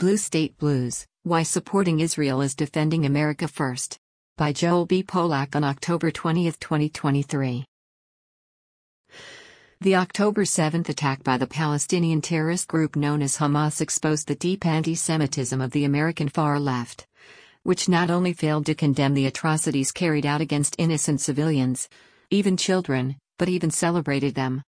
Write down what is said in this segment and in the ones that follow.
Blue State Blues: Why Supporting Israel is Defending America First. By Joel B. Polak on October 20, 2023. The October 7 attack by the Palestinian terrorist group known as Hamas exposed the deep anti-Semitism of the American far left, which not only failed to condemn the atrocities carried out against innocent civilians, even children, but even celebrated them.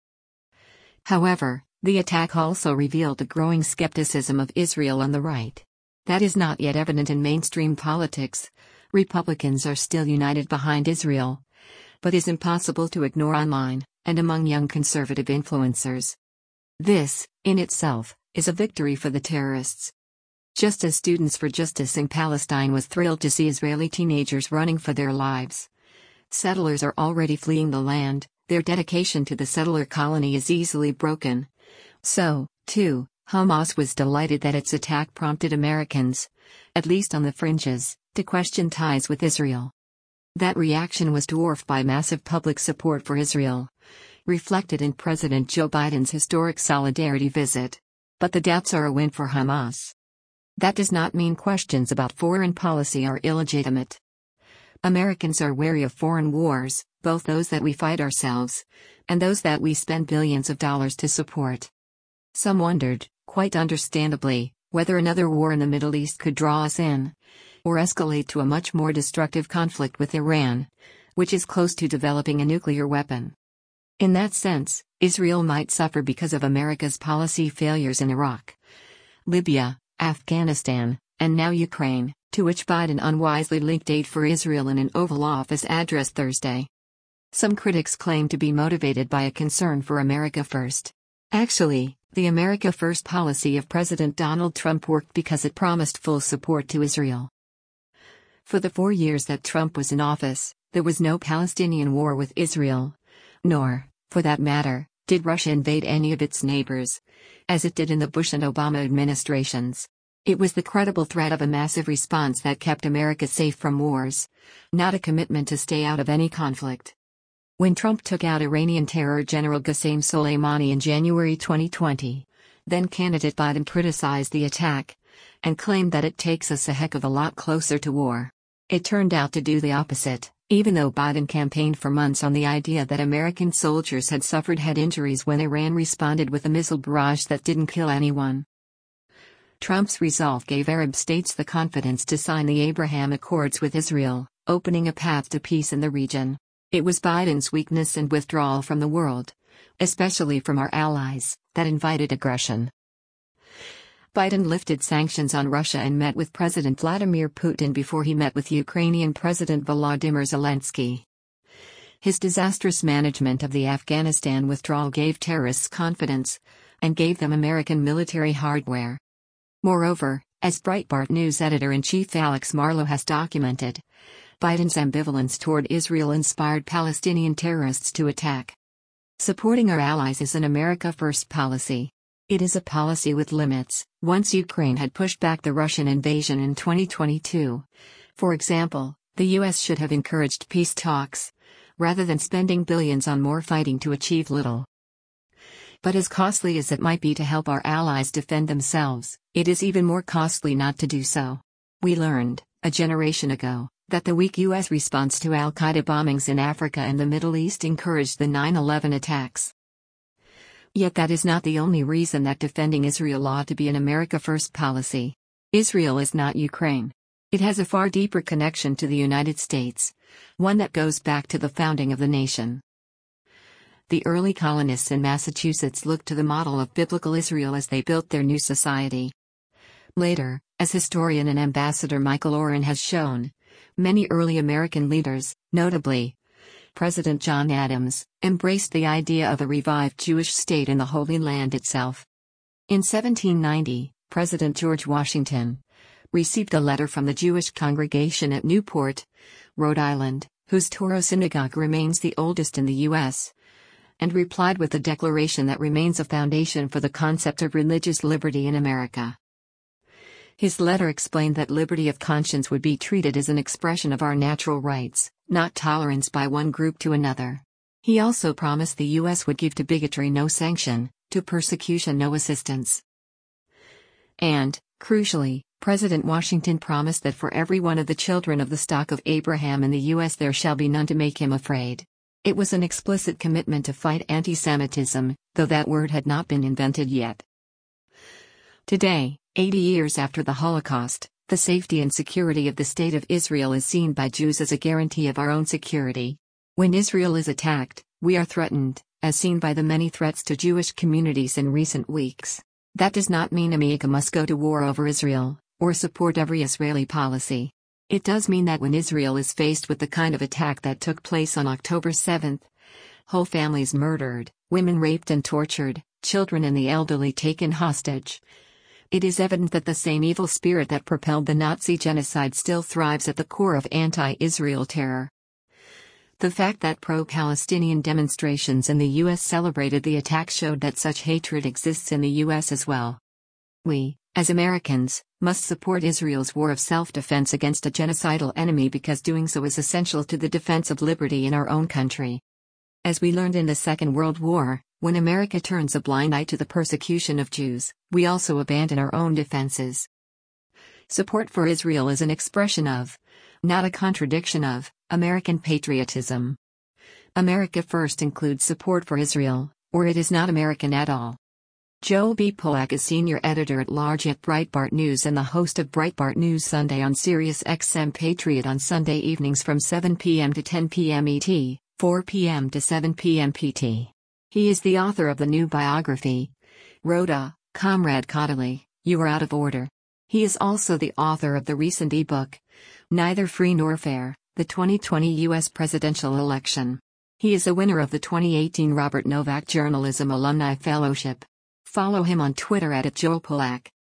However, the attack also revealed a growing skepticism of Israel on the right. That is not yet evident in mainstream politics. Republicans are still united behind Israel, but is impossible to ignore online and among young conservative influencers. This, in itself, is a victory for the terrorists. Just as Students for Justice in Palestine was thrilled to see Israeli teenagers running for their lives, settlers are already fleeing the land. Their dedication to the settler colony is easily broken. So, too, Hamas was delighted that its attack prompted Americans, at least on the fringes, to question ties with Israel. That reaction was dwarfed by massive public support for Israel, reflected in President Joe Biden's historic solidarity visit. But the doubts are a win for Hamas. That does not mean questions about foreign policy are illegitimate. Americans are wary of foreign wars, both those that we fight ourselves, and those that we spend billions of dollars to support. Some wondered, quite understandably, whether another war in the Middle East could draw us in, or escalate to a much more destructive conflict with Iran, which is close to developing a nuclear weapon. In that sense, Israel might suffer because of America's policy failures in Iraq, Libya, Afghanistan, and now Ukraine, to which Biden unwisely linked aid for Israel in an Oval Office address Thursday. Some critics claim to be motivated by a concern for America First. Actually, the America First policy of President Donald Trump worked because it promised full support to Israel. For the 4 years that Trump was in office, there was no Palestinian war with Israel, nor, for that matter, did Russia invade any of its neighbors, as it did in the Bush and Obama administrations. It was the credible threat of a massive response that kept America safe from wars, not a commitment to stay out of any conflict. When Trump took out Iranian terror general Qasem Soleimani in January 2020, then-candidate Biden criticized the attack and claimed that it takes us a heck of a lot closer to war. It turned out to do the opposite, even though Biden campaigned for months on the idea that American soldiers had suffered head injuries when Iran responded with a missile barrage that didn't kill anyone. Trump's resolve gave Arab states the confidence to sign the Abraham Accords with Israel, opening a path to peace in the region. It was Biden's weakness and withdrawal from the world, especially from our allies, that invited aggression. Biden lifted sanctions on Russia and met with President Vladimir Putin before he met with Ukrainian President Volodymyr Zelensky. His disastrous management of the Afghanistan withdrawal gave terrorists confidence, and gave them American military hardware. Moreover, as Breitbart News editor-in-chief Alex Marlow has documented, Biden's ambivalence toward Israel inspired Palestinian terrorists to attack. Supporting our allies is an America First policy. It is a policy with limits. Once Ukraine had pushed back the Russian invasion in 2022, for example, the U.S. should have encouraged peace talks, rather than spending billions on more fighting to achieve little. But as costly as it might be to help our allies defend themselves, it is even more costly not to do so. We learned, a generation ago, that the weak U.S. response to al-Qaeda bombings in Africa and the Middle East encouraged the 9/11 attacks. Yet that is not the only reason that defending Israel ought to be an America First policy. Israel is not Ukraine. It has a far deeper connection to the United States, one that goes back to the founding of the nation. The early colonists in Massachusetts looked to the model of biblical Israel as they built their new society. Later, as historian and ambassador Michael Oren has shown, many early American leaders, notably President John Adams, embraced the idea of a revived Jewish state in the Holy Land itself. In 1790, President George Washington received a letter from the Jewish congregation at Newport, Rhode Island, whose Touro Synagogue remains the oldest in the U.S., and replied with a declaration that remains a foundation for the concept of religious liberty in America. His letter explained that liberty of conscience would be treated as an expression of our natural rights, not tolerance by one group to another. He also promised the U.S. would give to bigotry no sanction, to persecution no assistance. And, Crucially, President Washington promised that for every one of the children of the stock of Abraham in the U.S. there shall be none to make him afraid. It was an explicit commitment to fight anti-Semitism, though that word had not been invented yet. Today, 80 years after the Holocaust, the safety and security of the State of Israel is seen by Jews as a guarantee of our own security. When Israel is attacked, we are threatened, as seen by the many threats to Jewish communities in recent weeks. That does not mean America must go to war over Israel, or support every Israeli policy. It does mean that when Israel is faced with the kind of attack that took place on October 7, whole families murdered, women raped and tortured, children and the elderly taken hostage, it is evident that the same evil spirit that propelled the Nazi genocide still thrives at the core of anti-Israel terror. The fact that pro-Palestinian demonstrations in the U.S. celebrated the attack showed that such hatred exists in the U.S. as well. We, as Americans, must support Israel's war of self-defense against a genocidal enemy because doing so is essential to the defense of liberty in our own country. As we learned in the Second World War, when America turns a blind eye to the persecution of Jews, we also abandon our own defenses. Support for Israel is an expression of, not a contradiction of, American patriotism. America First includes support for Israel, or it is not American at all. Joel B. Pollack is senior editor-at-large at Breitbart News and the host of Breitbart News Sunday on Sirius XM Patriot on Sunday evenings from 7 p.m. to 10 p.m. ET, 4 p.m. to 7 p.m. PT. He is the author of the new biography, Rhoda, Comrade Caudalie, You Are Out of Order. He is also the author of the recent ebook, Neither Free Nor Fair, the 2020 U.S. Presidential Election. He is a winner of the 2018 Robert Novak Journalism Alumni Fellowship. Follow him on Twitter @JoelPollack.